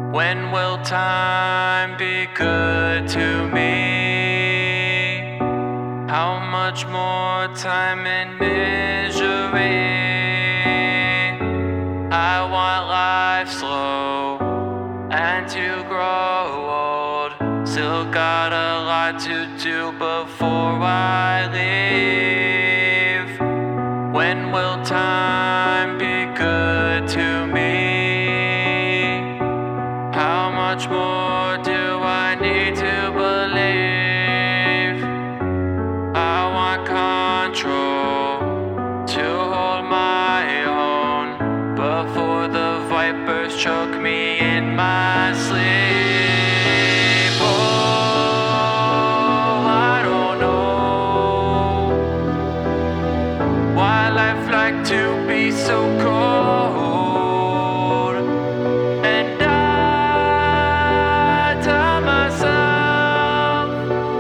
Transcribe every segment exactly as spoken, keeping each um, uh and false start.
When will time be good to me? How much more time in misery? I want life slow and to grow old. Still got a lot to do before I leave. When will time be good to me? How much more do I need to believe? I want control to hold my own before the vipers choke me in my sleep. Oh, I don't know why life like to be so cold. And I tell myself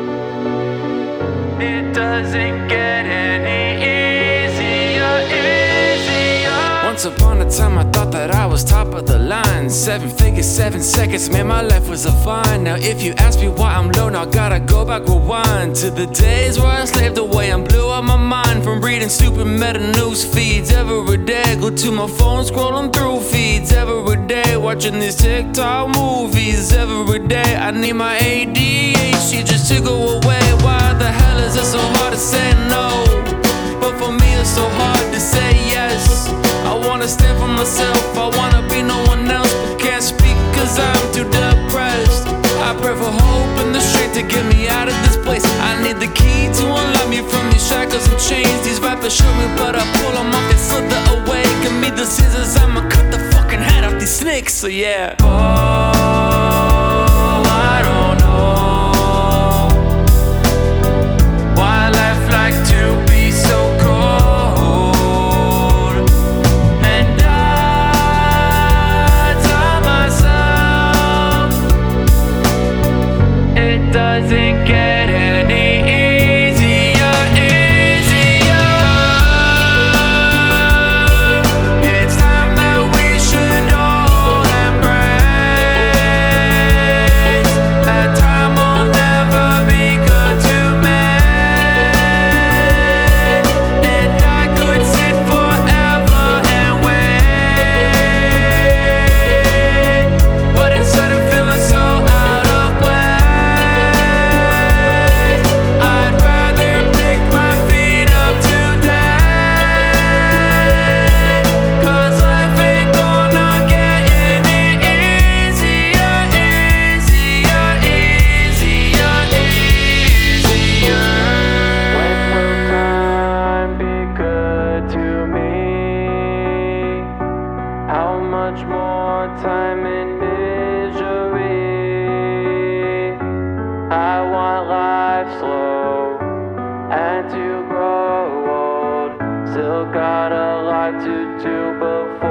it doesn't get any easier, easier. Once upon a time I thought that I was top of the line. Seven figures, seven seconds, man, my life was a vine. Now if you ask me why I'm low, now gotta go back, rewind to the days where I slaved away and blew out my mind. From reading stupid meta news feeds every day, go to my phone scrolling through feeds every day, watching these TikTok movies every day. I need my A D H D just to go away. Why the hell is it so hard to say no? But for me it's so hard to say yes. I wanna stand for myself, I wanna be no one else, but can't speak cause I'm too depressed. I pray for hope and the strength to get me out of this place. I need the key to unlock me from these shackles and chains. These vipers shoot me but I pull them off, they slither away. Give me the scissors, I'ma cut the fucking head off these snakes, so yeah. Oh, I don't know why life like to be so cold. And I tell myself it doesn't get any easier, easier. It's time that we should all embrace that time will never be good to me. And I could sit forever and wait, but instead of feeling so out of place, I'd rather pick my feet up today. Cause life ain't gonna get any easier, easier, easier, easier. When will time be good to me? How much more time in misery? I want life slow and to grow old. Still got a lot to do before